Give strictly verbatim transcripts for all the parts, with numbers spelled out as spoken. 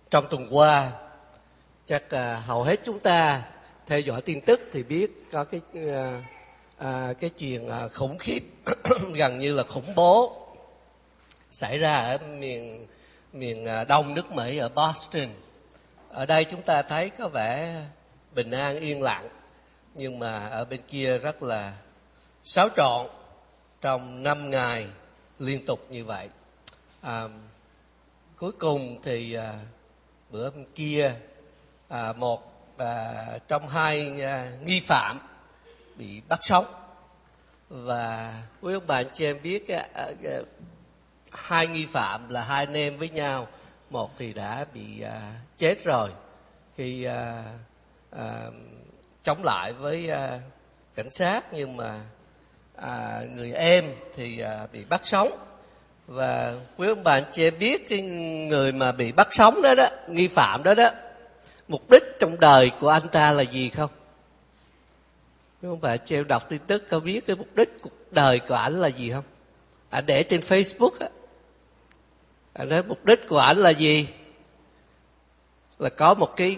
Trong tuần qua, chắc à, hầu hết chúng ta theo dõi tin tức thì biết có cái à, à, cái chuyện à, khủng khiếp gần như là khủng bố xảy ra ở miền miền đông nước Mỹ ở Boston. Ở đây chúng ta thấy có vẻ bình an yên lặng, nhưng mà ở bên kia rất là xáo trộn trong năm ngày liên tục như vậy. À, cuối cùng thì à, bữa bên kia à, một à, trong hai à, nghi phạm bị bắt sống, và quý ông bà anh chị em biết à, à, hai nghi phạm là hai anh em với nhau. Một thì đã bị à, chết rồi khi à, à, chống lại với à, cảnh sát, nhưng mà à, người em thì à, bị bắt sống. Và quý ông bà anh chị em biết cái người mà bị bắt sống đó đó, nghi phạm đó đó, mục đích trong đời của anh ta là gì không? Quý ông bà anh chị em đọc tin tức có biết cái mục đích cuộc đời của ảnh là gì không? Ảnh để trên Facebook á, ảnh nói mục đích của ảnh là gì? Là có một cái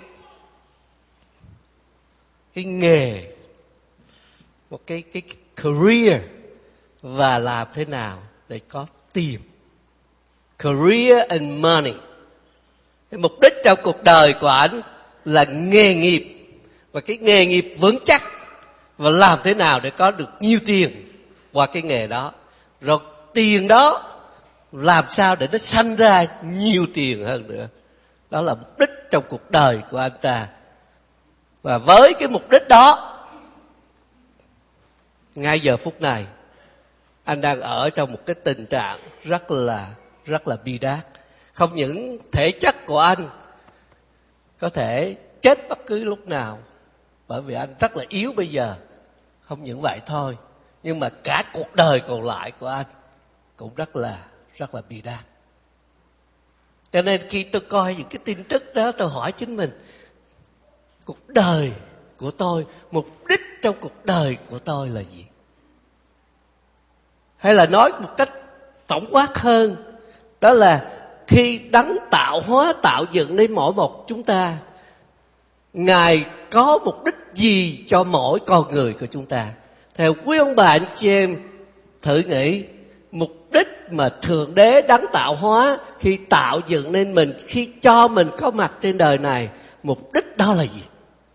cái nghề, một cái cái career, và làm thế nào để có tiền. Career and money. Cái mục đích trong cuộc đời của ảnh là nghề nghiệp, và cái nghề nghiệp vững chắc, và làm thế nào để có được nhiều tiền qua cái nghề đó. Rồi tiền đó làm sao để nó sanh ra nhiều tiền hơn nữa. Đó là mục đích trong cuộc đời của anh ta. Và với cái mục đích đó, ngay giờ phút này anh đang ở trong một cái tình trạng rất là rất là bi đát. Không những thể chất của anh có thể chết bất cứ lúc nào, bởi vì anh rất là yếu bây giờ. Không những vậy thôi, nhưng mà cả cuộc đời còn lại của anh cũng rất là rất là bi đát. Cho nên khi tôi coi những cái tin tức đó, tôi hỏi chính mình, cuộc đời của tôi, mục đích trong cuộc đời của tôi là gì? Hay là nói một cách tổng quát hơn, đó là khi Đấng tạo hóa tạo dựng nên mỗi một chúng ta, Ngài có mục đích gì cho mỗi con người của chúng ta? Theo quý ông bà anh chị em thử nghĩ, mục đích mà Thượng Đế Đấng tạo hóa khi tạo dựng nên mình, khi cho mình có mặt trên đời này, mục đích đó là gì?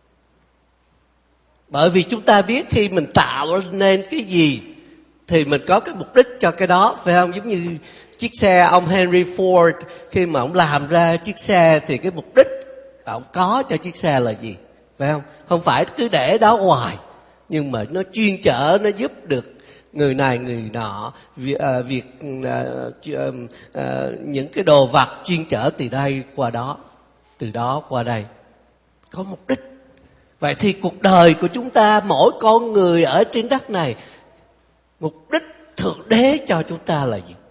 Bởi vì chúng ta biết khi mình tạo nên cái gì thì mình có cái mục đích cho cái đó, phải không? Giống như chiếc xe ông Henry Ford, khi mà ông làm ra chiếc xe thì cái mục đích ông có cho chiếc xe là gì, phải không? Không phải cứ để đó hoài, nhưng mà nó chuyên chở, nó giúp được người này người nọ, việc, à, việc à, à, những cái đồ vật chuyên chở từ đây qua đó, từ đó qua đây, có mục đích. Vậy thì cuộc đời của chúng ta, mỗi con người ở trên đất này, mục đích Thượng Đế cho chúng ta là gì?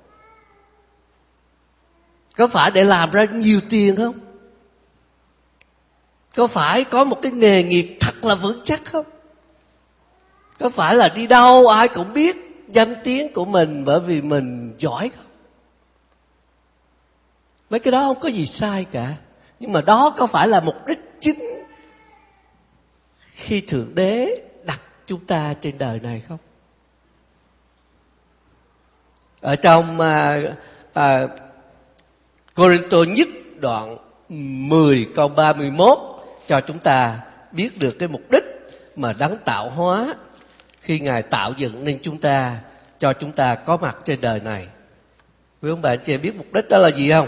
Có phải để làm ra nhiều tiền không? Có phải có một cái nghề nghiệp thật là vững chắc không? Có phải là đi đâu ai cũng biết danh tiếng của mình bởi vì mình giỏi không? Mấy cái đó không có gì sai cả. Nhưng mà đó có phải là mục đích chính khi Thượng Đế đặt chúng ta trên đời này không? Ở trong à, à, Cô-rinh-tô nhất đoạn mười câu ba mươi mốt cho chúng ta biết được cái mục đích mà Đấng tạo hóa khi Ngài tạo dựng nên chúng ta, cho chúng ta có mặt trên đời này. Quý ông bà anh chị em biết mục đích đó là gì không?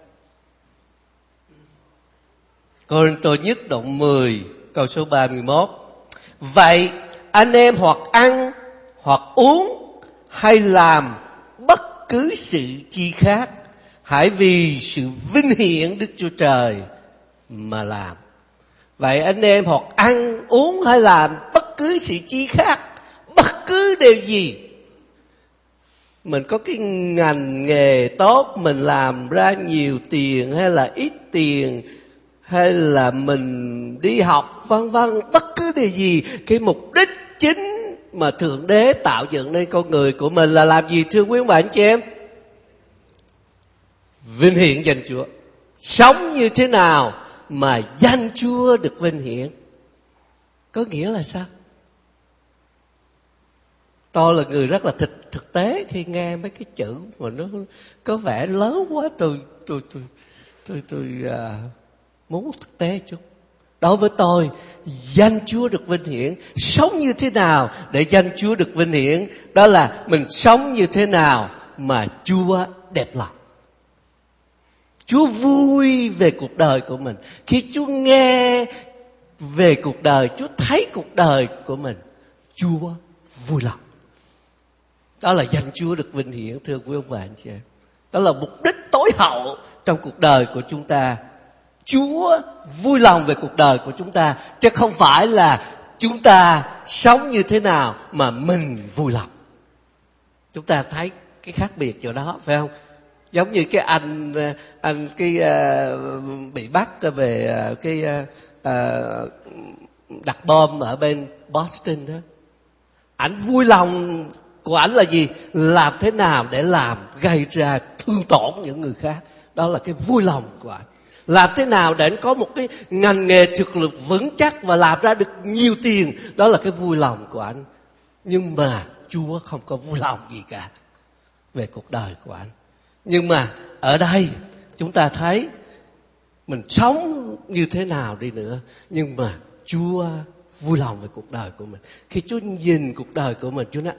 Cô-rinh-tô nhất đoạn mười câu số ba mươi mốt. Vậy anh em hoặc ăn, hoặc uống, hay làm bất cứ sự chi khác, hãy vì sự vinh hiển Đức Chúa Trời mà làm. Vậy anh em hoặc ăn, uống hay làm bất cứ sự chi khác, bất cứ điều gì. Mình có cái ngành nghề tốt, mình làm ra nhiều tiền hay là ít tiền, hay là mình đi học vân vân, bất cứ điều gì, cái mục đích chính mà Thượng Đế tạo dựng nên con người của mình là làm gì thưa quý ông bà anh chị em? Vinh hiển danh Chúa. sống như thế nào mà danh Chúa được vinh hiển. Có nghĩa là sao? Tôi là người rất là thực, thực tế khi nghe mấy cái chữ mà nó có vẻ lớn quá. Tôi tôi tôi tôi, tôi uh, muốn thực tế chút. Đối với tôi, danh Chúa được vinh hiển, sống như thế nào để danh Chúa được vinh hiển? Đó là mình sống như thế nào mà Chúa đẹp lòng. Chúa vui về cuộc đời của mình. Khi Chúa nghe về cuộc đời, Chúa thấy cuộc đời của mình, Chúa vui lòng. Đó là danh Chúa được vinh hiển, thưa quý ông bà anh chị em. Đó là mục đích tối hậu trong cuộc đời của chúng ta. Chúa vui lòng về cuộc đời của chúng ta, chứ không phải là chúng ta sống như thế nào mà mình vui lòng. Chúng ta thấy cái khác biệt chỗ đó, phải không? Giống như cái anh anh cái uh, bị bắt về uh, cái uh, đặt bom ở bên Boston đó. Ảnh vui lòng của ảnh là gì? Làm thế nào để làm gây ra thương tổn những người khác. Đó là cái vui lòng của ảnh. Làm thế nào để có một cái ngành nghề thực lực vững chắc và làm ra được nhiều tiền. Đó là cái vui lòng của anh. Nhưng mà Chúa không có vui lòng gì cả về cuộc đời của anh. Nhưng mà ở đây chúng ta thấy mình sống như thế nào đi nữa, nhưng mà Chúa vui lòng về cuộc đời của mình. Khi Chúa nhìn cuộc đời của mình, Chúa nói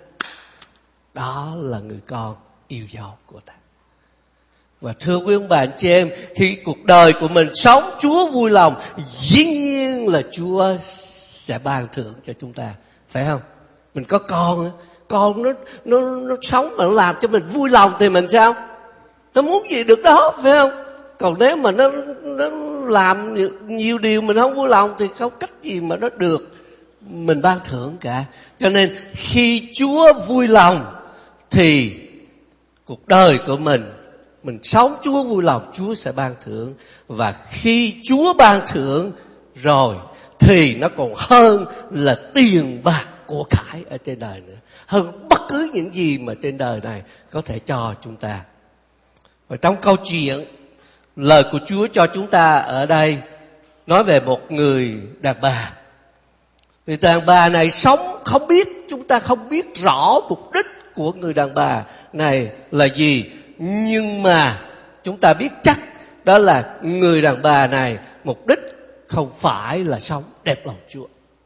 đó là người con yêu dấu của ta. Và thưa quý ông bà anh chị em, khi cuộc đời của mình sống Chúa vui lòng, dĩ nhiên là Chúa sẽ ban thưởng cho chúng ta, phải không? Mình có con, con nó nó nó sống mà nó làm cho mình vui lòng thì mình sao? Nó muốn gì được đó, phải không? Còn nếu mà nó nó làm nhiều điều mình không vui lòng thì không cách gì mà nó được mình ban thưởng cả. Cho nên khi Chúa vui lòng thì cuộc đời của mình, mình sống Chúa vui lòng, Chúa sẽ ban thưởng. Và khi Chúa ban thưởng rồi thì nó còn hơn là tiền bạc của cải ở trên đời nữa, hơn bất cứ những gì mà trên đời này có thể cho chúng ta. Và trong câu chuyện, lời của Chúa cho chúng ta ở đây nói về một người đàn bà. Người đàn bà này sống không biết, chúng ta không biết rõ mục đích của người đàn bà này là gì. Nhưng mà chúng ta biết chắc đó là người đàn bà này mục đích không phải là sống đẹp lòng Chúa.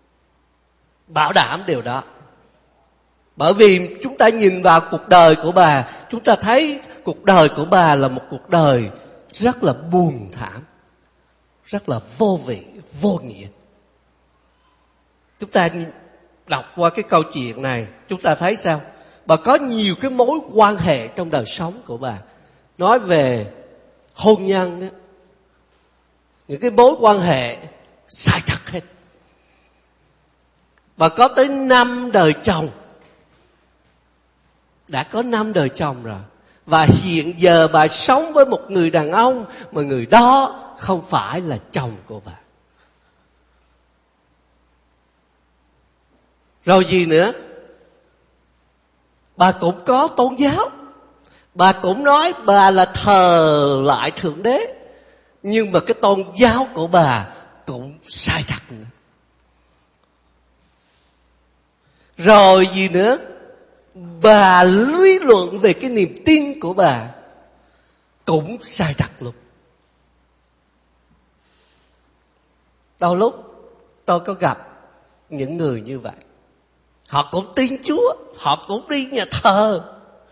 Bảo đảm điều đó. Bởi vì chúng ta nhìn vào cuộc đời của bà, chúng ta thấy cuộc đời của bà là một cuộc đời rất là buồn thảm, rất là vô vị, vô nghĩa. Chúng ta đọc qua cái câu chuyện này, chúng ta thấy sao? Bà có nhiều cái mối quan hệ trong đời sống của bà. Nói về hôn nhân đó, những cái mối quan hệ sai trật hết. Bà có tới năm đời chồng. Đã có năm đời chồng rồi. Và hiện giờ bà sống với một người đàn ông mà người đó không phải là chồng của bà. Rồi gì nữa? Bà cũng có tôn giáo. Bà cũng nói bà là thờ lại Thượng Đế. Nhưng mà cái tôn giáo của bà cũng sai trật nữa. Rồi gì nữa? Bà lý luận về cái niềm tin của bà cũng sai trật luôn. Đôi lúc tôi có gặp những người như vậy. Họ cũng tin Chúa, họ cũng đi nhà thờ.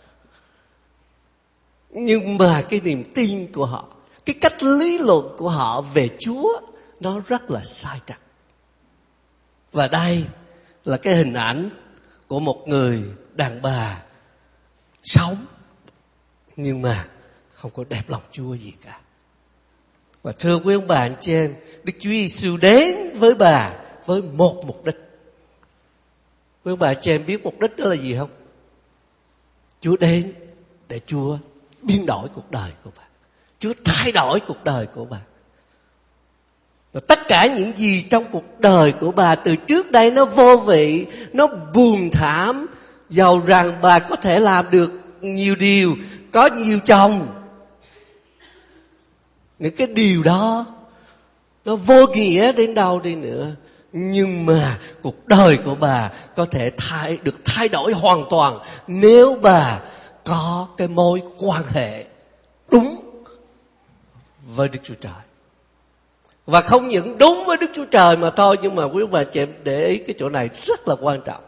Nhưng mà cái niềm tin của họ, cái cách lý luận của họ về Chúa, nó rất là sai trật. Và đây là cái hình ảnh của một người đàn bà sống nhưng mà không có đẹp lòng Chúa gì cả. Và thưa quý ông bà anh chị em, Đức Chúa Giêsu đến với bà với một mục đích. Quý ông bà anh chị em biết mục đích đó là gì không? Chúa đến để Chúa biến đổi cuộc đời của bà. Chúa thay đổi cuộc đời của bà. Và tất cả những gì trong cuộc đời của bà từ trước đây nó vô vị, nó buồn thảm, dầu rằng bà có thể làm được nhiều điều, có nhiều chồng. những cái điều đó nó vô nghĩa đến đâu đi nữa, nhưng mà cuộc đời của bà có thể thay, được thay đổi hoàn toàn nếu bà có cái mối quan hệ đúng với Đức Chúa Trời. Và không những đúng với Đức Chúa Trời mà thôi, nhưng mà quý bà chị em để ý cái chỗ này rất là quan trọng.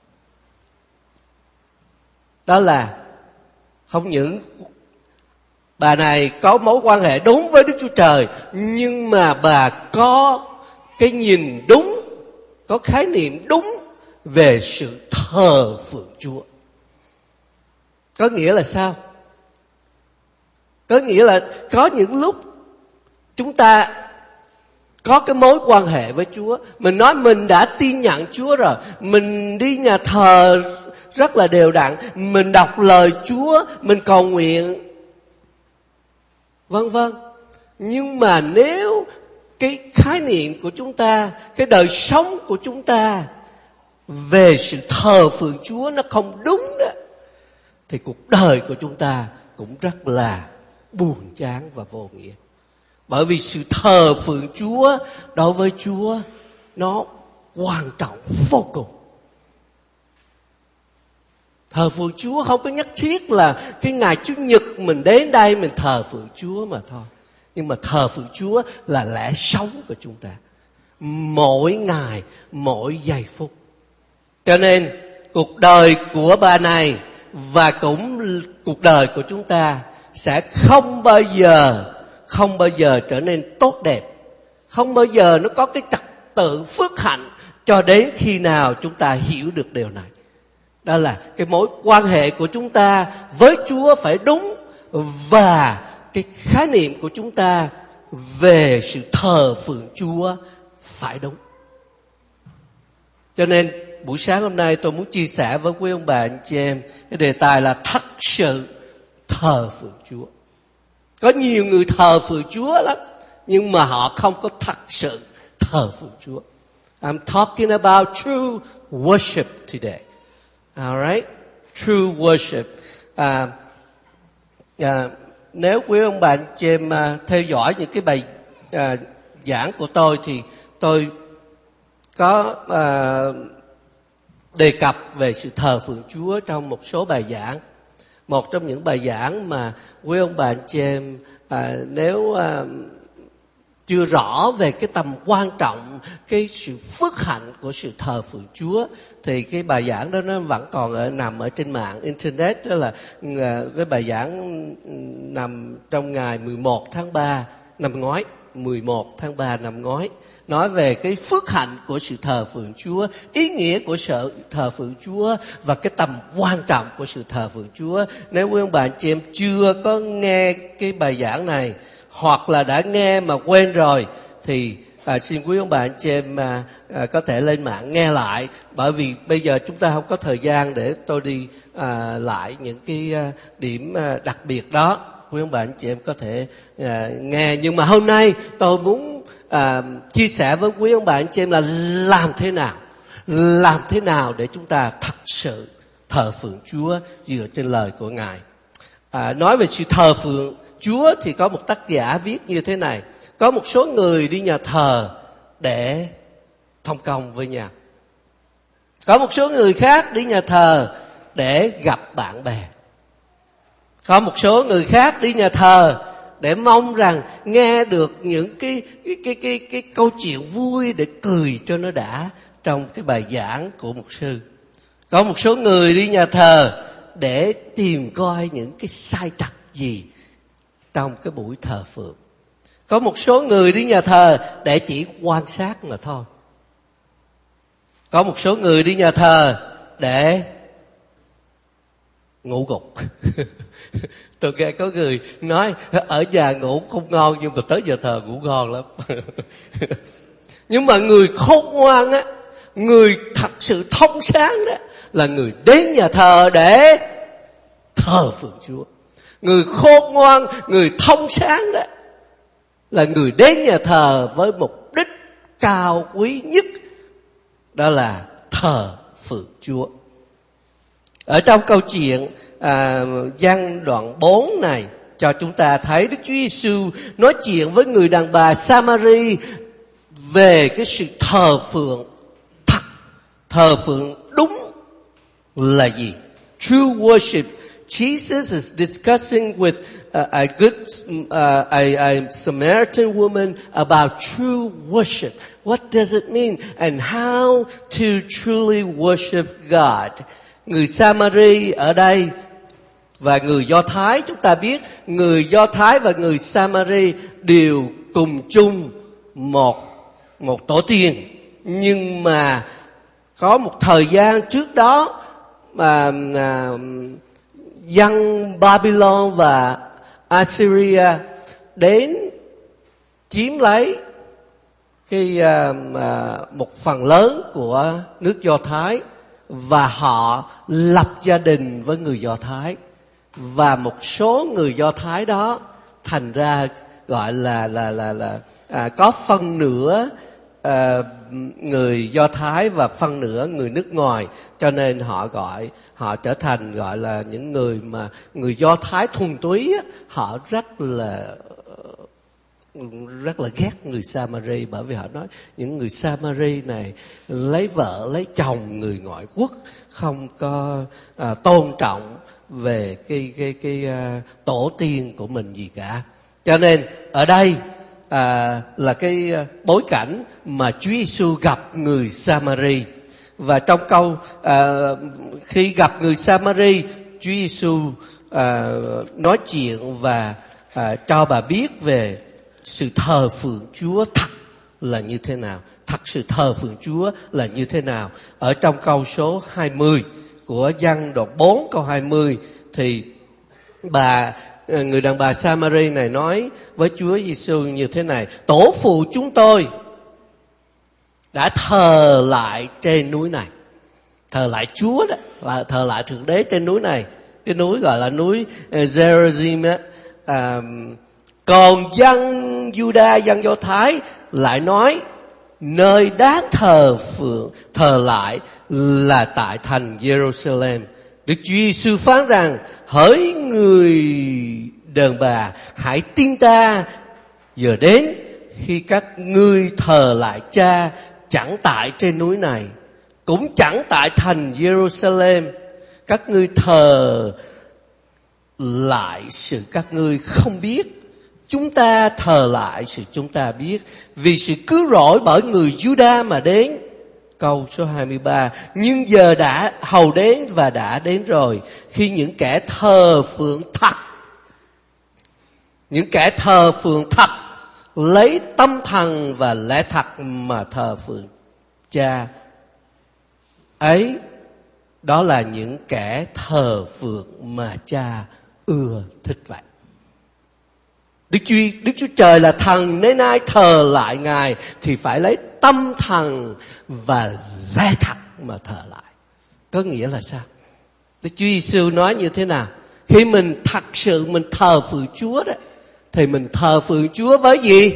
Đó là không những bà này có mối quan hệ đúng với Đức Chúa Trời, nhưng mà bà có cái nhìn đúng, có khái niệm đúng về sự thờ phượng Chúa. Có nghĩa là sao? Có nghĩa là có những lúc chúng ta có cái mối quan hệ với Chúa, mình nói mình đã tin nhận Chúa rồi, mình đi nhà thờ rất là đều đặn, mình đọc lời Chúa, mình cầu nguyện, vân vân. Nhưng mà nếu cái khái niệm của chúng ta, cái đời sống của chúng ta về sự thờ phượng Chúa nó không đúng đó, thì cuộc đời của chúng ta cũng rất là buồn chán và vô nghĩa. Bởi vì sự thờ phượng Chúa đối với Chúa nó quan trọng vô cùng. Thờ phượng Chúa không có nhất thiết là cái ngày Chủ nhật mình đến đây mình thờ phượng Chúa mà thôi. Nhưng mà thờ phượng Chúa là lẽ sống của chúng ta, mỗi ngày, mỗi giây phút. Cho nên cuộc đời của bà này và cũng cuộc đời của chúng ta sẽ không bao giờ không bao giờ trở nên tốt đẹp, không bao giờ nó có cái trật tự phước hạnh cho đến khi nào chúng ta hiểu được điều này. Đó là cái mối quan hệ của chúng ta với Chúa phải đúng, và cái khái niệm của chúng ta về sự thờ phượng Chúa phải đúng. Cho nên buổi sáng hôm nay tôi muốn chia sẻ với quý ông bà anh chị em cái đề tài là thật sự thờ phượng Chúa. Có nhiều người thờ phượng Chúa lắm, nhưng mà họ không có thật sự thờ phượng Chúa. I'm talking about true worship today. All right? True worship. À, à, nếu quý ông bà anh chị em à, theo dõi những cái bài à, giảng của tôi thì tôi có à, đề cập về sự thờ phượng Chúa trong một số bài giảng. Một trong những bài giảng mà quý ông bà anh chị em à, nếu à, chưa rõ về cái tầm quan trọng, cái sự phước hạnh của sự thờ phượng Chúa, thì cái bài giảng đó nó vẫn còn ở, nằm ở trên mạng internet. Đó là cái bài giảng nằm trong ngày mười một tháng ba năm ngoái, mười một tháng ba năm ngoái, nói về cái phước hạnh của sự thờ phượng Chúa, ý nghĩa của sự thờ phượng Chúa và cái tầm quan trọng của sự thờ phượng Chúa. Nếu quý ông bà anh chị em chưa có nghe cái bài giảng này, hoặc là đã nghe mà quên rồi, thì à, xin quý ông bà anh chị em à, à, có thể lên mạng nghe lại. Bởi vì bây giờ chúng ta không có thời gian để tôi đi à, lại những cái à, điểm à, đặc biệt đó. Quý ông bà anh chị em có thể à, nghe. Nhưng mà hôm nay tôi muốn à, chia sẻ với quý ông bà anh chị em là làm thế nào, làm thế nào để chúng ta thật sự thờ phượng Chúa dựa trên lời của Ngài. À, nói về sự thờ phượng Chúa thì có một tác giả viết như thế này: có một số người đi nhà thờ để thông công với nhau, có một số người khác đi nhà thờ để gặp bạn bè, có một số người khác đi nhà thờ để mong rằng nghe được những cái cái cái cái, cái câu chuyện vui để cười cho nó đã trong cái bài giảng của mục sư. Có một số người đi nhà thờ để tìm coi những cái sai trật gì trong cái buổi thờ phượng. Có một số người đi nhà thờ để chỉ quan sát mà thôi. Có một số người đi nhà thờ để ngủ gục. Tôi nghe có người nói ở nhà ngủ không ngon, nhưng mà tới giờ thờ ngủ ngon lắm. Nhưng mà người khôn ngoan á, người thật sự thông sáng đó, là người đến nhà thờ để thờ phượng Chúa. Người khôn ngoan, người thông sáng đó là người đến nhà thờ với mục đích cao quý nhất, đó là thờ phượng Chúa. Ở trong câu chuyện à, Giăng đoạn bốn này cho chúng ta thấy Đức Chúa Giêsu nói chuyện với người đàn bà Samari về cái sự thờ phượng thật. Thờ phượng đúng là gì? True worship. Jesus is discussing with uh, a good uh, a, a Samaritan woman about true worship. What does it mean and how to truly worship God? Người Samari ở đây và người Do Thái, chúng ta biết người Do Thái và người Samari đều cùng chung một một tổ tiên, nhưng mà có một thời gian trước đó mà à, dân Babylon và Assyria đến chiếm lấy cái à, à, một phần lớn của nước Do Thái, và họ lập gia đình với người Do Thái, và một số người Do Thái đó thành ra gọi là là là là à, có phân nửa à, người Do Thái và phân nửa người nước ngoài, cho nên họ gọi họ trở thành gọi là những người mà người Do Thái thuần túy á, họ rất là rất là ghét người Samari, bởi vì họ nói những người Samari này lấy vợ lấy chồng người ngoại quốc, không có à, tôn trọng về cái cái cái à, tổ tiên của mình gì cả. Cho nên ở đây à, là cái bối cảnh mà Chúa Giêsu gặp người Samari, và trong câu à, khi gặp người Samari, Chúa Giêsu à, nói chuyện và à, cho bà biết về sự thờ phượng Chúa thật là như thế nào, thật sự thờ phượng Chúa là như thế nào. Ở trong câu số hai mươi của Giăng đoạn bốn câu hai mươi thì bà người đàn bà Samari này nói với Chúa Giêsu như thế này: tổ phụ chúng tôi đã thờ lại trên núi này. Thờ lại Chúa đó, là thờ lại Thượng Đế trên núi này. Cái núi gọi là núi Gerizim á. À, còn dân Juda, dân Do Thái lại nói nơi đáng thờ phượng thờ lại là tại thành Jerusalem. Đức Chúa Giêsu phán rằng: hỡi người đàn bà, hãy tin ta, giờ đến khi các ngươi thờ lại Cha chẳng tại trên núi này, cũng chẳng tại thành Jerusalem. Các ngươi thờ lại sự các ngươi không biết, chúng ta thờ lại sự chúng ta biết, vì sự cứu rỗi bởi người Juda mà đến. Câu số hai mươi ba: nhưng giờ đã hầu đến và đã đến rồi, khi những kẻ thờ phượng thật, những kẻ thờ phượng thật lấy tâm thần và lẽ thật mà thờ phượng Cha ấy, đó là những kẻ thờ phượng mà Cha ưa thích vậy. Đức Chúa, Đức Chúa Trời là thần, nên ai thờ lại Ngài thì phải lấy tâm thần và lẽ thật mà thờ lại. Có nghĩa là sao? Đức Chúa Giêsu nói như thế nào? Khi mình thật sự mình thờ phượng Chúa đó, thì mình thờ phượng Chúa với gì?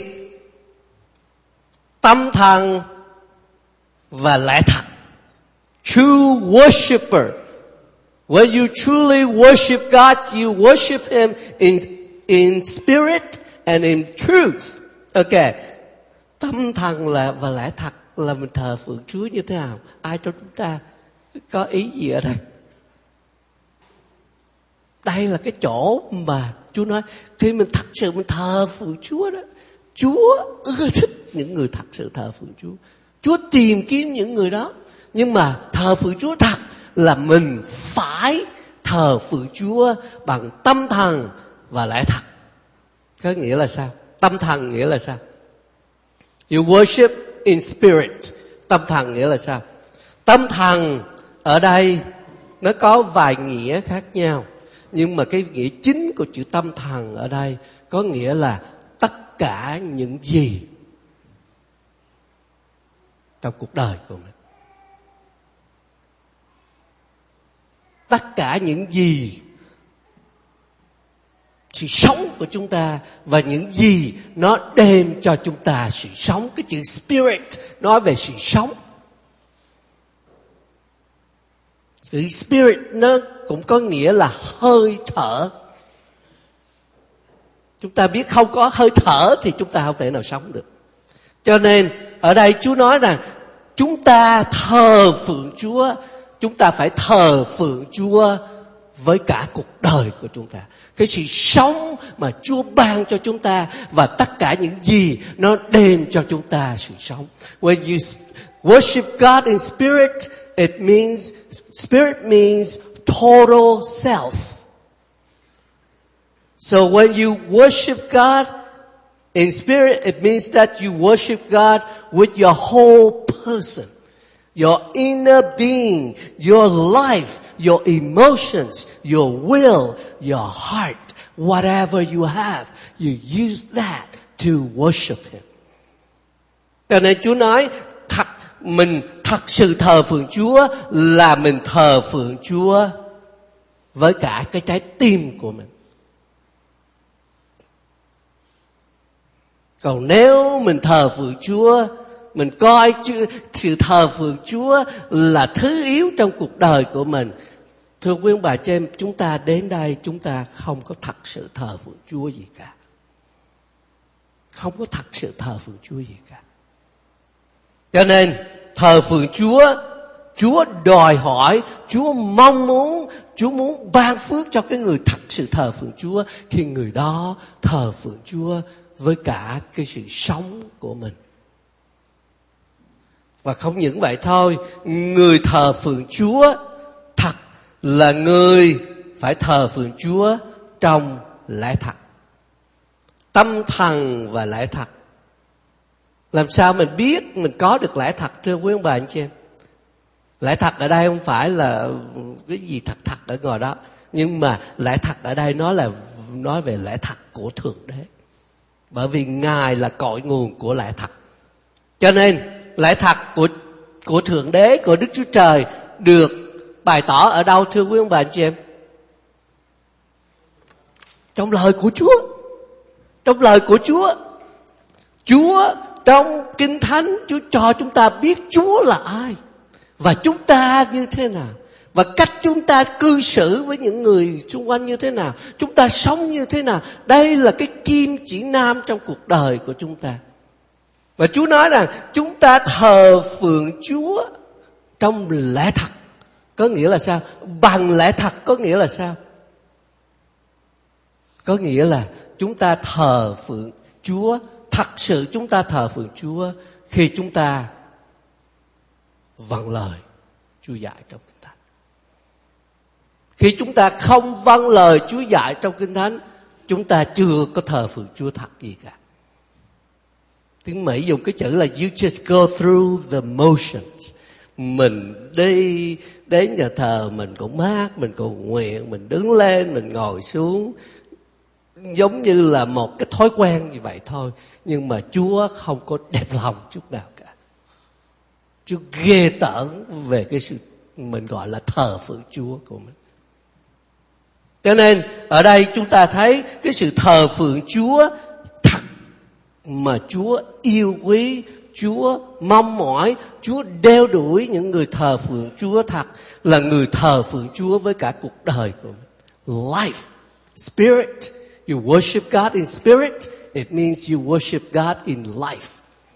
Tâm thần và lẽ thật. True worshipper. When you truly worship God, you worship Him in in spirit and in truth. Ok. Tâm thần là và lẽ thật là mình thờ phượng Chúa như thế nào? Ai trong chúng ta có ý gì ở đây? Đây là cái chỗ mà Chúa nói khi mình thật sự mình thờ phượng Chúa đó, Chúa ưa thích những người thật sự thờ phượng Chúa. Chúa tìm kiếm những người đó. Nhưng mà thờ phượng Chúa thật là mình phải thờ phượng Chúa bằng tâm thần và lẽ thật. Có nghĩa là sao? Tâm thần nghĩa là sao? You worship in spirit. Tâm thần nghĩa là sao? Tâm thần ở đây nó có vài nghĩa khác nhau, nhưng mà cái nghĩa chính của chữ tâm thần ở đây có nghĩa là tất cả những gì trong cuộc đời của mình. Tất cả những gì sự sống của chúng ta và những gì nó đem cho chúng ta sự sống. Cái chữ spirit nói về sự sống. Chữ spirit nó cũng có nghĩa là hơi thở. Chúng ta biết không có hơi thở thì chúng ta không thể nào sống được. Cho nên ở đây Chúa nói rằng chúng ta thờ phượng Chúa, chúng ta phải thờ phượng Chúa với cả cuộc đời của chúng ta. Cái sự sống mà Chúa ban cho chúng ta và tất cả những gì nó đem cho chúng ta sự sống. When you worship God in spirit, it means, spirit means total self. So when you worship God in spirit, it means that you worship God with your whole person. Your inner being, your life, your emotions, your will, your heart, whatever you have, you use that to worship Him. Cho nên Chúa nói, thật, mình thật sự thờ phượng Chúa là mình thờ phượng Chúa với cả cái trái tim của mình. Còn nếu mình thờ phượng Chúa, mình coi sự thờ phượng Chúa là thứ yếu trong cuộc đời của mình, thưa quý ông bà chị em, chúng ta đến đây chúng ta không có thật sự thờ phượng Chúa gì cả. Không có thật sự thờ phượng Chúa gì cả. Cho nên thờ phượng Chúa, Chúa đòi hỏi, Chúa mong muốn, Chúa muốn ban phước cho cái người thật sự thờ phượng Chúa khi người đó thờ phượng Chúa với cả cái sự sống của mình. Và không những vậy thôi, người thờ phượng Chúa thật là người phải thờ phượng Chúa trong lẽ thật, tâm thần và lẽ thật. Làm sao mình biết mình có được lẽ thật, thưa quý ông bà anh chị em? Lẽ thật ở đây không phải là cái gì thật thật ở ngoài đó, nhưng mà lẽ thật ở đây nó là nói về lẽ thật của Thượng Đế. Bởi vì Ngài là cội nguồn của lẽ thật. Cho nên lẽ thật của của Thượng Đế, của Đức Chúa Trời được bày tỏ ở đâu, thưa quý ông bà anh chị em? Trong lời của Chúa. Trong lời của Chúa. Chúa trong Kinh Thánh, Chúa cho chúng ta biết Chúa là ai và chúng ta như thế nào, và cách chúng ta cư xử với những người xung quanh như thế nào, chúng ta sống như thế nào. Đây là cái kim chỉ nam trong cuộc đời của chúng ta. Và Chúa nói rằng chúng ta thờ phượng Chúa trong lẽ thật. Có nghĩa là sao? Bằng lẽ thật có nghĩa là sao? Có nghĩa là chúng ta thờ phượng Chúa, thật sự chúng ta thờ phượng Chúa khi chúng ta vâng lời Chúa dạy trong Kinh Thánh. Khi chúng ta không vâng lời Chúa dạy trong Kinh Thánh, chúng ta chưa có thờ phượng Chúa thật gì cả. Tiếng Mỹ dùng cái chữ là you just go through the motions. Mình đi đến nhà thờ, mình cũng hát, mình cầu nguyện, mình đứng lên, mình ngồi xuống, giống như là một cái thói quen như vậy thôi. Nhưng mà Chúa không có đẹp lòng chút nào cả. Chúa ghê tởm về cái sự mình gọi là thờ phượng Chúa của mình. Cho nên ở đây chúng ta thấy cái sự thờ phượng Chúa thật mà Chúa yêu quý, Chúa mong mỏi, Chúa đeo đuổi những người thờ phượng Chúa thật là người thờ phượng Chúa với cả cuộc đời của mình. Life, spirit. You worship God in spirit, it means you worship God in life.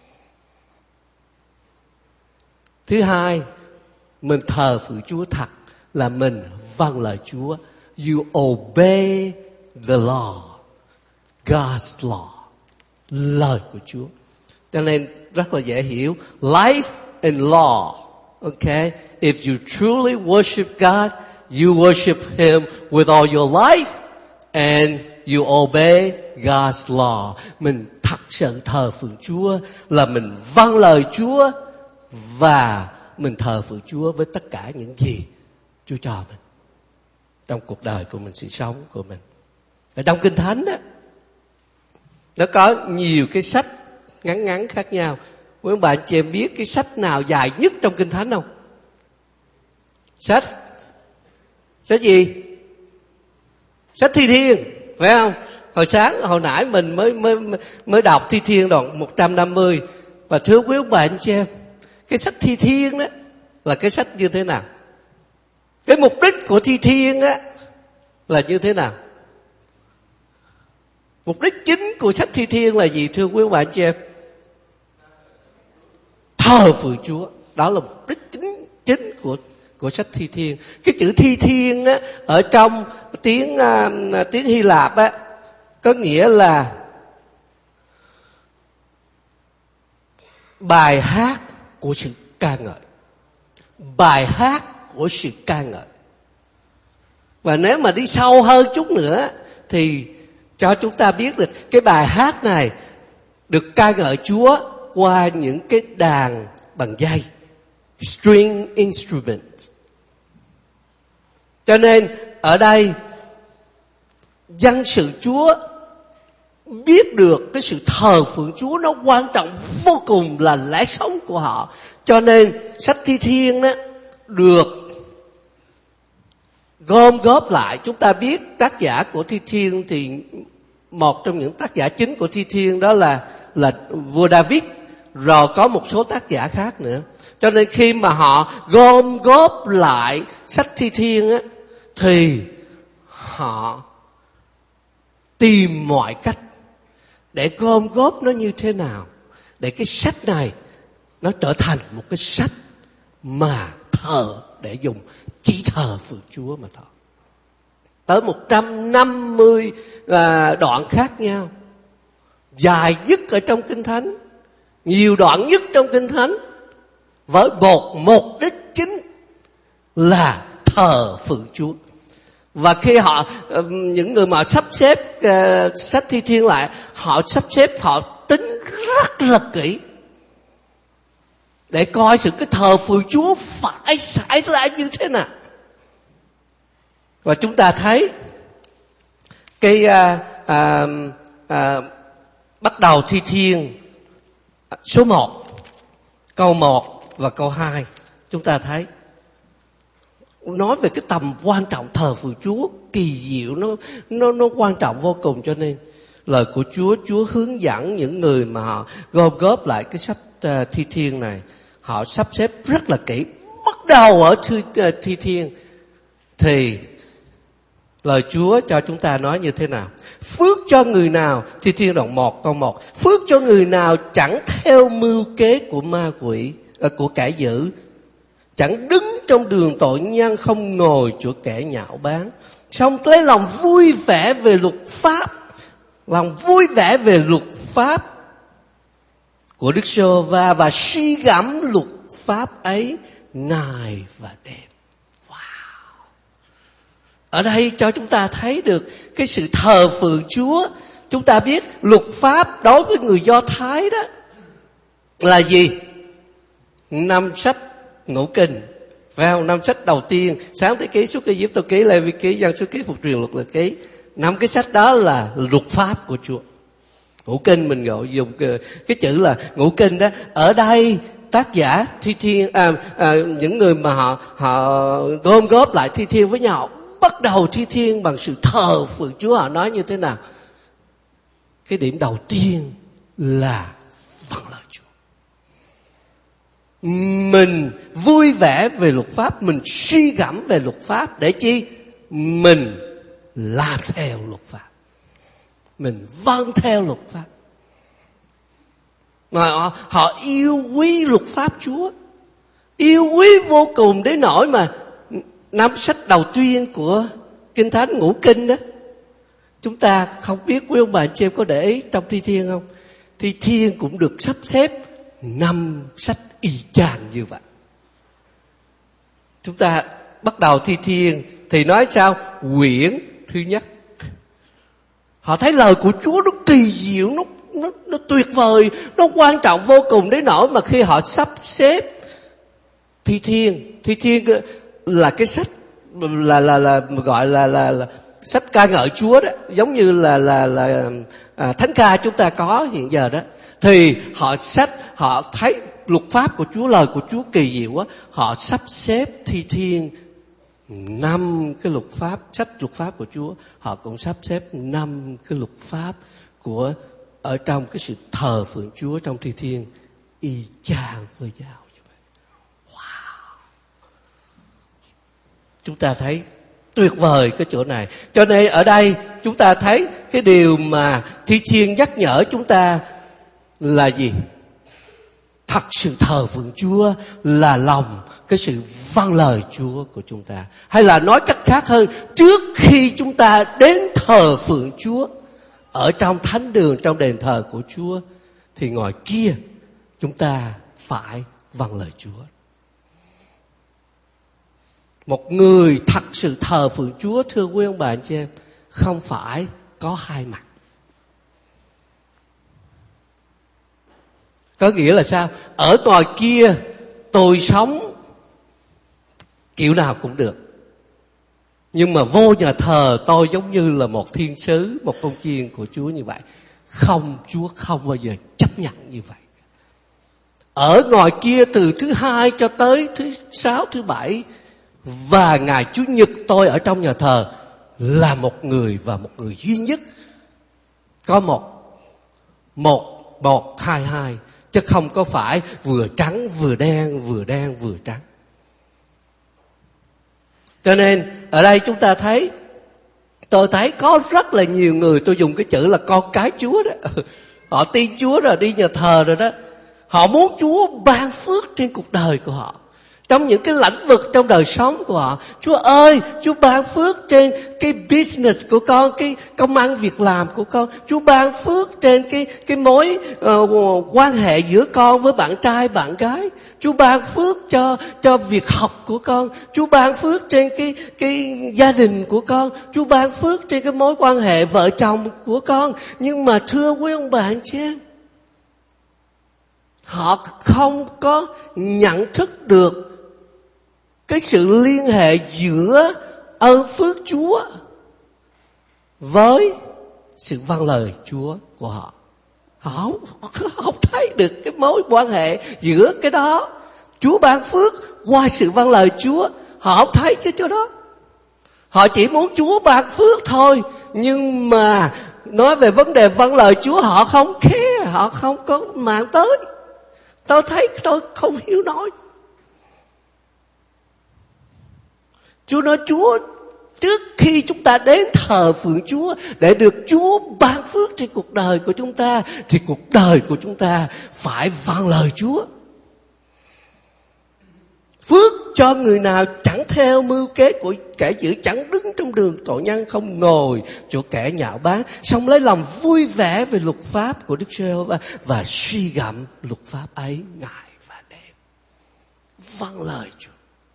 Thứ hai, mình thờ phượng Chúa thật là mình vâng lời Chúa. You obey the law, God's law, lời của Chúa. Cho nên rất là dễ hiểu. Life and law. Okay? If you truly worship God, you worship Him with all your life and you obey God's law. Mình thật sự thờ phượng Chúa là mình vâng lời Chúa và mình thờ phượng Chúa với tất cả những gì Chúa cho mình trong cuộc đời của mình, sự sống của mình. Ở trong Kinh Thánh đó, nó có nhiều cái sách ngắn ngắn khác nhau. Quý bạn chị em biết cái sách nào dài nhất trong Kinh Thánh không? Sách Sách gì? Sách Thi Thiên, phải không? Hồi sáng, hồi nãy mình mới mới mới đọc Thi Thiên đoạn một trăm năm mươi. Và thưa quý bạn chị em, cái sách Thi Thiên đó là cái sách như thế nào? Cái mục đích của Thi Thiên á là như thế nào? Mục đích chính của sách Thi Thiên là gì thưa quý bạn chị em? Thờ phượng Chúa. Đó là mục đích chính chính của của sách Thi Thiên. Cái chữ Thi Thiên á, ở trong tiếng uh, tiếng Hy Lạp á, có nghĩa là bài hát của sự ca ngợi. Bài hát của sự ca ngợi. Và nếu mà đi sâu hơn chút nữa thì cho chúng ta biết được cái bài hát này được ca ngợi Chúa qua những cái đàn bằng dây, string instrument. Cho nên ở đây dân sự Chúa biết được cái sự thờ phượng Chúa nó quan trọng vô cùng là lẽ sống của họ. Cho nên sách Thi Thiên đó được gom góp lại. Chúng ta biết tác giả của Thi Thiên thì một trong những tác giả chính của Thi Thiên đó là là vua David, rồi có một số tác giả khác nữa. Cho nên khi mà họ gom góp lại sách Thi Thiên á, thì họ tìm mọi cách để gom góp nó như thế nào để cái sách này nó trở thành một cái sách mà thờ, để dùng chỉ thờ phượng Chúa mà thôi. Tới một trăm năm mươi à, đoạn khác nhau, dài nhất ở trong Kinh Thánh, nhiều đoạn nhất trong Kinh Thánh, với một mục đích chính là thờ phượng Chúa. Và khi họ, những người mà sắp xếp uh, sách Thi Thiên lại, họ sắp xếp, họ tính rất là kỹ để coi sự cái thờ phượng Chúa phải xảy ra như thế nào. Và chúng ta thấy cái uh, uh, uh, bắt đầu Thi Thiên số một, câu một và câu hai, chúng ta thấy nói về cái tầm quan trọng thờ phượng Chúa kỳ diệu, nó nó nó quan trọng vô cùng. Cho nên lời của Chúa, Chúa hướng dẫn những người mà họ gom góp lại cái sách uh, Thi Thiên này, họ sắp xếp rất là kỹ. Bắt đầu ở Thi, uh, Thi Thiên thì lời Chúa cho chúng ta nói như thế nào? Phước cho người nào, Thi Thiên đoạn một câu một, phước cho người nào chẳng theo mưu kế của ma quỷ, uh, của kẻ dữ, chẳng đứng trong đường tội nhân, không ngồi chỗ kẻ nhạo báng, song lấy lòng vui vẻ về luật pháp, lòng vui vẻ về luật pháp của Đức Giê-hô-va và suy gẫm luật pháp ấy ngày và đêm. Wow! Ở đây cho chúng ta thấy được cái sự thờ phượng Chúa. Chúng ta biết luật pháp đối với người Do Thái đó là gì? Năm sách ngũ kinh, phải không? Năm sách đầu tiên, Sáng Thế Ký, Xuất Ai-cập Ký, Lê Vi Ký, Dân Số Ký, Phục Truyền, Luật Lệ Ký. Năm cái sách đó là luật pháp của Chúa. Ngũ kinh mình gọi dùng cái, cái chữ là ngũ kinh đó. Ở đây tác giả Thi Thiên, à, à, những người mà họ họ gom góp lại Thi Thiên với nhau, bắt đầu Thi Thiên bằng sự thờ phượng Chúa. Họ nói như thế nào? Cái điểm đầu tiên là vâng lời Chúa. Mình vui vẻ về luật pháp, mình suy gẫm về luật pháp để chi? Mình làm theo luật pháp, mình vâng theo luật pháp. Mà họ, họ yêu quý luật pháp Chúa, yêu quý vô cùng đến nỗi mà năm sách đầu tiên của Kinh Thánh ngũ kinh đó, chúng ta không biết quý ông bà chị em có để ý trong Thi Thiên không? Thi Thiên cũng được sắp xếp năm sách y chang như vậy. Chúng ta bắt đầu Thi Thiên thì nói sao? Quyển thứ nhất. Họ thấy lời của Chúa nó kỳ diệu, nó nó nó tuyệt vời, nó quan trọng vô cùng đến nỗi mà khi họ sắp xếp Thi Thiên, Thi Thiên là cái sách là là là gọi là là, là sách ca ngợi Chúa đó, giống như là là là à, thánh ca chúng ta có hiện giờ đó. Thì họ sách, họ thấy luật pháp của Chúa, lời của Chúa kỳ diệu quá, họ sắp xếp Thi Thiên năm cái luật pháp, sách luật pháp của Chúa, họ cũng sắp xếp năm cái luật pháp của ở trong cái sự thờ phượng Chúa trong Thi Thiên y chang với nhau như vậy. Wow! Chúng ta thấy Tuyệt vời cái chỗ này. Cho nên ở đây chúng ta thấy cái điều mà Thi Thiên nhắc nhở chúng ta là gì? Thật sự thờ phượng Chúa là lòng cái sự vâng lời Chúa của chúng ta. Hay là nói cách khác hơn, trước khi chúng ta đến thờ phượng Chúa ở trong thánh đường, trong đền thờ của Chúa, thì ngoài kia chúng ta phải vâng lời Chúa. Một người thật sự thờ phượng Chúa, thưa quý ông bà anh chị em, không phải có hai mặt. Có nghĩa là sao? Ở ngoài kia tôi sống kiểu nào cũng được, nhưng mà vô nhà thờ tôi giống như là một thiên sứ, một con chiên của Chúa như vậy. Không, Chúa không bao giờ chấp nhận như vậy. Ở ngoài kia từ thứ hai cho tới thứ sáu, thứ bảy và ngày Chủ nhật tôi ở trong nhà thờ là một người và một người duy nhất. Có một, một, một, hai, hai. Chứ không có phải vừa trắng vừa đen, vừa đen vừa trắng. Cho nên ở đây chúng ta thấy, tôi thấy có rất là nhiều người, tôi dùng cái chữ là con cái Chúa đó. Họ tin Chúa rồi, đi nhà thờ rồi đó. Họ muốn Chúa ban phước trên cuộc đời của họ, trong những cái lĩnh vực trong đời sống của họ. Chúa ơi, Chúa ban phước trên cái business của con, cái công ăn việc làm của con. Chúa ban phước trên cái cái mối uh, quan hệ giữa con với bạn trai, bạn gái. Chúa ban phước cho cho việc học của con. Chúa ban phước trên cái cái gia đình của con. Chúa ban phước trên cái mối quan hệ vợ chồng của con. Nhưng mà thưa quý ông bà anh chị em, họ không có nhận thức được cái sự liên hệ giữa ơn phước Chúa với sự vâng lời Chúa của họ. Họ không, không thấy được cái mối quan hệ giữa cái đó. Chúa ban phước qua sự vâng lời Chúa, họ không thấy cái chỗ đó. Họ chỉ muốn Chúa ban phước thôi, nhưng mà nói về vấn đề vâng lời Chúa họ không care, họ không có mạng tới. Tôi thấy tôi không hiểu nổi. Chúa nói Chúa, trước khi chúng ta đến thờ phượng Chúa để được Chúa ban phước trên cuộc đời của chúng ta, thì cuộc đời của chúng ta phải vâng lời Chúa. Phước cho người nào chẳng theo mưu kế của kẻ dữ, chẳng đứng trong đường tội nhân, không ngồi chỗ kẻ nhạo báng, song lấy lòng vui vẻ về luật pháp của Đức Giê-hô-va và suy gẫm luật pháp ấy ngày và đêm. Vâng lời Chúa.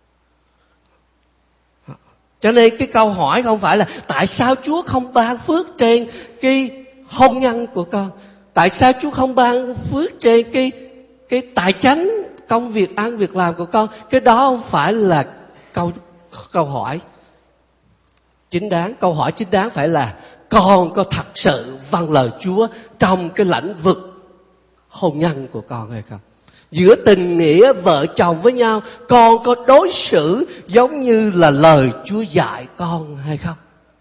Cho nên cái câu hỏi không phải là tại sao Chúa không ban phước trên cái hôn nhân của con, tại sao Chúa không ban phước trên cái cái tài chánh, công việc ăn việc làm của con. Cái đó không phải là câu câu hỏi chính đáng. Câu hỏi chính đáng phải là con có thật sự vâng lời Chúa trong cái lĩnh vực hôn nhân của con hay không? Giữa tình nghĩa vợ chồng với nhau, con có đối xử giống như là lời Chúa dạy con hay không?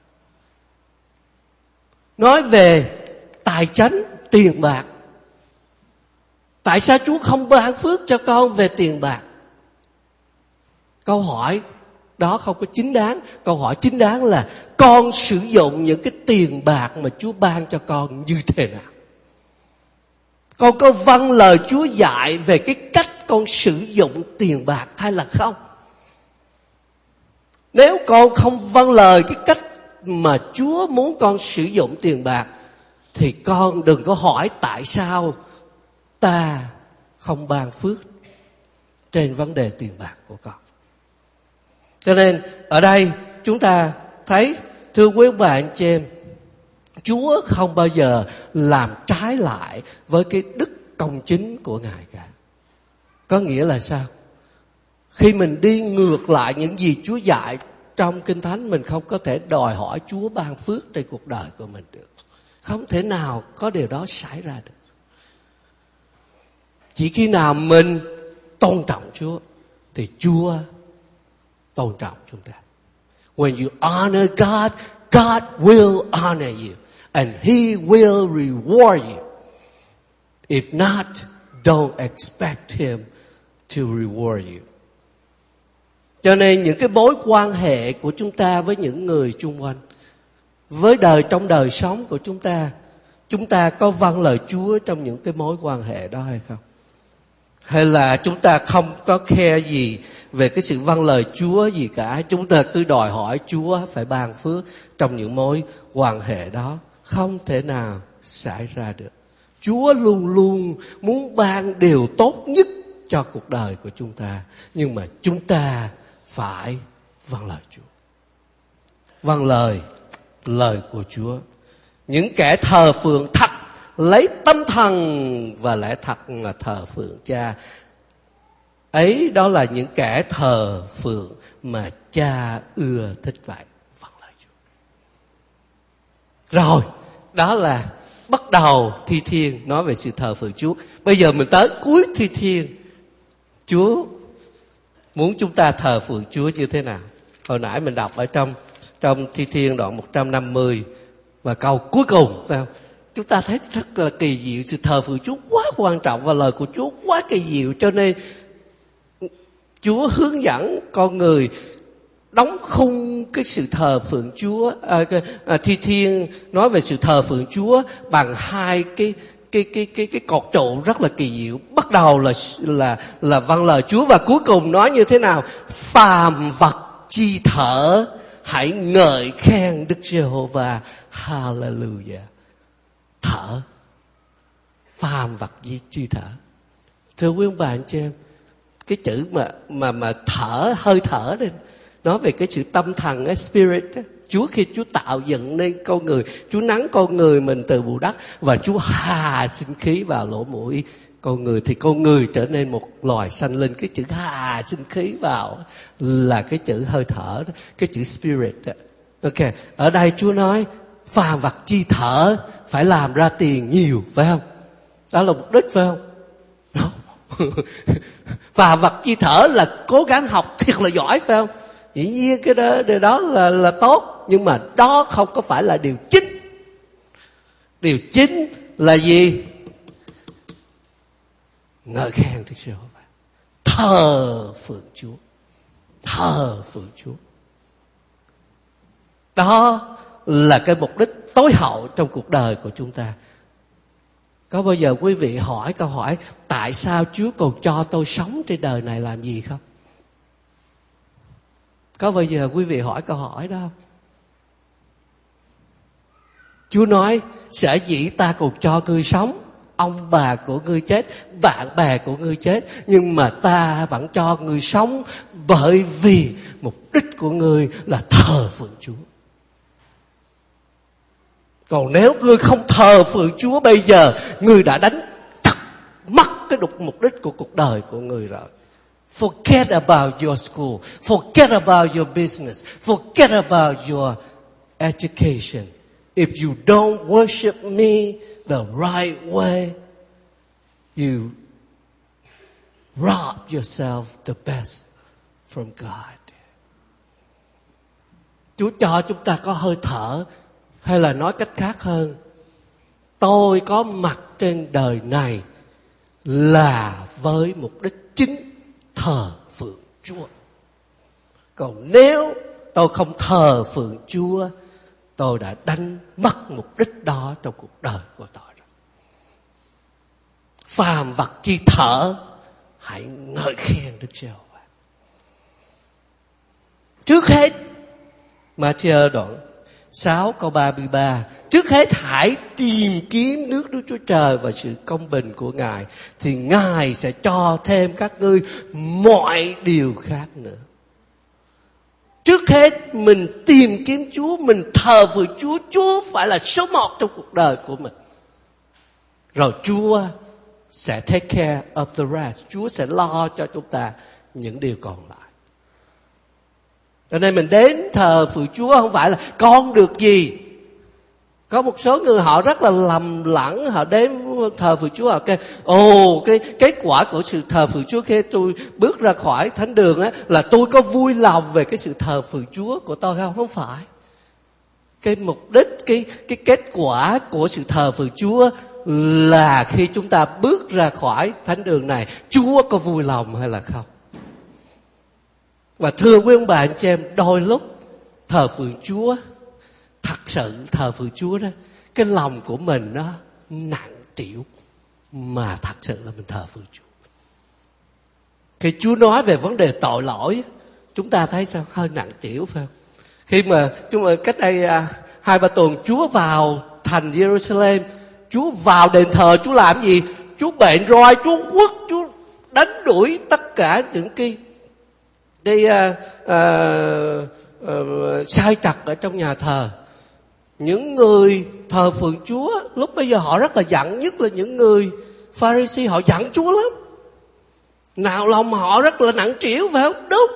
Nói về tài chánh, tiền bạc, tại sao Chúa không ban phước cho con về tiền bạc? Câu hỏi đó không có chính đáng. Câu hỏi chính đáng là con sử dụng những cái tiền bạc mà Chúa ban cho con như thế nào? Con có vâng lời Chúa dạy về cái cách con sử dụng tiền bạc hay là không? Nếu con không vâng lời cái cách mà Chúa muốn con sử dụng tiền bạc, thì con đừng có hỏi tại sao ta không ban phước trên vấn đề tiền bạc của con. Cho nên ở đây chúng ta thấy, thưa quý ông bà anh chị em, Chúa không bao giờ làm trái lại với cái đức công chính của Ngài cả. Có nghĩa là sao? Khi mình đi ngược lại những gì Chúa dạy trong Kinh Thánh, mình không có thể đòi hỏi Chúa ban phước trên cuộc đời của mình được. Không thể nào có điều đó xảy ra được. Chỉ khi nào mình tôn trọng Chúa thì Chúa tôn trọng chúng ta. When you honor God, God will honor you. And He will reward you. If not, don't expect Him to reward you. Cho nên những cái mối quan hệ của chúng ta với những người xung quanh, với đời trong đời sống của chúng ta, chúng ta có vâng lời Chúa trong những cái mối quan hệ đó hay không? Hay là chúng ta không có care gì về cái sự vâng lời Chúa gì cả, chúng ta cứ đòi hỏi Chúa phải ban phước trong những mối quan hệ đó? Không thể nào xảy ra được. Chúa luôn luôn muốn ban điều tốt nhất cho cuộc đời của chúng ta, nhưng mà chúng ta phải vâng lời Chúa, vâng lời lời của Chúa. Những kẻ thờ phượng thật lấy tâm thần và lẽ thật mà thờ phượng Cha ấy, đó là những kẻ thờ phượng mà Cha ưa thích vậy. Vâng lời Chúa. Rồi, đó là bắt đầu thi thiên nói về sự thờ phượng Chúa. Bây giờ mình tới cuối thi thiên, Chúa muốn chúng ta thờ phượng Chúa như thế nào? Hồi nãy mình đọc ở trong trong thi thiên đoạn một trăm năm mươi và câu cuối cùng, phải không? Chúng ta thấy rất là kỳ diệu. Sự thờ phượng Chúa quá quan trọng và lời của Chúa quá kỳ diệu, cho nên Chúa hướng dẫn con người đóng khung cái sự thờ phượng Chúa. À, cái, à, thi thiên nói về sự thờ phượng Chúa bằng hai cái cái cái cái cái cột trụ rất là kỳ diệu. Bắt đầu là là là vâng lời Chúa, và cuối cùng nói như thế nào? Phàm vật chi thở hãy ngợi khen Đức Giê-hô-va. Hallelujah. Thở, phàm vật gì chi thở. Thưa quý ông bà anh chị em, cái chữ mà mà mà thở, hơi thở đây, nói về cái sự tâm thần, cái spirit đó. Chúa khi Chúa tạo dựng nên con người, Chúa nắn con người mình từ bùn đất và Chúa hà sinh khí vào lỗ mũi con người, thì con người trở nên một loài sanh linh. Cái chữ hà sinh khí vào là cái chữ hơi thở đó, cái chữ spirit đó. Ok, ở đây Chúa nói phàm vật chi thở phải làm ra tiền nhiều, phải không? Đó là mục đích, phải không? No. Phàm vật chi thở là cố gắng học thiệt là giỏi, phải không? Dĩ nhiên cái đó, điều đó là, là tốt, nhưng mà đó không có phải là điều chính. Điều chính là gì? Ngợi khen Đức Giê-hô-va, thờ phượng Chúa, thờ phượng Chúa. Đó là cái mục đích tối hậu trong cuộc đời của chúng ta. Có bao giờ quý vị hỏi câu hỏi tại sao Chúa còn cho tôi sống trên đời này làm gì không? Có bao giờ quý vị hỏi câu hỏi đó không? Chúa nói sở dĩ ta còn cho ngươi sống, ông bà của ngươi chết, bạn bè của ngươi chết, nhưng mà ta vẫn cho ngươi sống bởi vì mục đích của ngươi là thờ phượng Chúa. Còn nếu ngươi không thờ phượng Chúa, bây giờ ngươi đã đánh chặt mất cái đục mục đích của cuộc đời của ngươi rồi. Forget about your school, forget about your business, forget about your education. If you don't worship me the right way, you rob yourself the best from God. Chúa cho chúng ta có hơi thở, hay là nói cách khác hơn, tôi có mặt trên đời này là với mục đích chính thờ phượng Chúa. Còn nếu tôi không thờ phượng Chúa, tôi đã đánh mất mục đích đó trong cuộc đời của tôi rồi. Phàm vật chi thở hãy ngợi khen Đức Giê-hô-va. Trước hết, Ma-thi-ơ đoạn sáu câu ba mươi ba, trước hết hãy tìm kiếm nước Đức Chúa Trời và sự công bình của Ngài, thì Ngài sẽ cho thêm các ngươi mọi điều khác nữa. Trước hết mình tìm kiếm Chúa, mình thờ phượng Chúa, Chúa phải là số một trong cuộc đời của mình. Rồi Chúa sẽ take care of the rest, Chúa sẽ lo cho chúng ta những điều còn lại. Cho nên mình đến thờ phượng Chúa không phải là con được gì. Có một số người họ rất là lầm lẫn, họ đến thờ phượng Chúa, họ kêu ồ cái kết quả của sự thờ phượng Chúa khi tôi bước ra khỏi thánh đường á là tôi có vui lòng về cái sự thờ phượng Chúa của tôi không? Không phải. Cái mục đích, cái cái kết quả của sự thờ phượng Chúa là khi chúng ta bước ra khỏi thánh đường này, Chúa có vui lòng hay là không? Và thưa quý ông bà anh chị em, đôi lúc thờ phượng Chúa, thật sự thờ phượng Chúa đó, cái lòng của mình nó nặng trĩu, mà thật sự là mình thờ phượng Chúa. Khi Chúa nói về vấn đề tội lỗi, chúng ta thấy sao? Hơi nặng trĩu phải không? Khi mà chúng ta cách đây à, hai ba tuần Chúa vào thành Jerusalem, Chúa vào đền thờ, Chúa làm gì? Chúa bệnh roi, Chúa quất, Chúa đánh đuổi tất cả những cái cái uh, uh, uh, sai trật ở trong nhà thờ. Những người thờ phượng Chúa lúc bây giờ họ rất là giận, nhất là những người Pha-ri-si, họ giận Chúa lắm. Nào lòng họ rất là nặng trĩu, phải không? Đúng.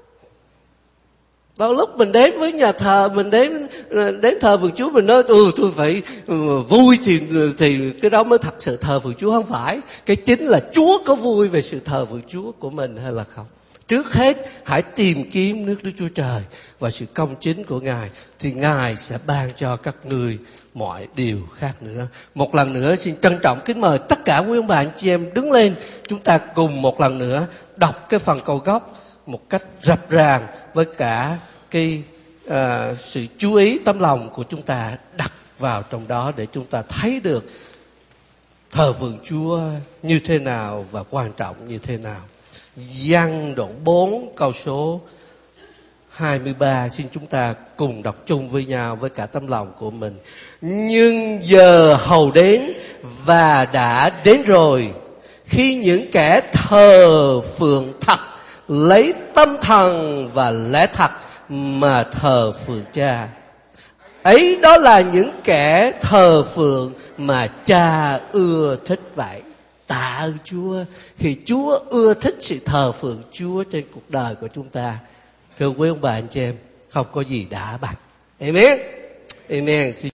Đôi lúc mình đến với nhà thờ, mình đến đến thờ phượng Chúa, mình nói ừ tôi phải uh, vui thì thì cái đó mới thật sự thờ phượng Chúa. Không phải. Cái chính là Chúa có vui về sự thờ phượng Chúa của mình hay là không. Trước hết hãy tìm kiếm nước Đức Chúa Trời và sự công chính của Ngài, thì Ngài sẽ ban cho các ngươi mọi điều khác nữa. Một lần nữa xin trân trọng kính mời tất cả quý ông bà anh chị em đứng lên. Chúng ta cùng một lần nữa đọc cái phần câu gốc một cách rập ràng, với cả cái uh, sự chú ý tấm lòng của chúng ta đặt vào trong đó, để chúng ta thấy được thờ phượng Chúa như thế nào và quan trọng như thế nào. Giăng đoạn bốn câu số hai mươi ba, xin chúng ta cùng đọc chung với nhau với cả tấm lòng của mình. Nhưng giờ hầu đến và đã đến rồi, khi những kẻ thờ phượng thật lấy tâm thần và lẽ thật mà thờ phượng Cha. Ấy đó là những kẻ thờ phượng mà Cha ưa thích vậy. Tạ ơn Chúa khi Chúa ưa thích sự thờ phượng Chúa trên cuộc đời của chúng ta. Thưa quý ông bà anh chị em, không có gì đã bằng. Amen. Amen.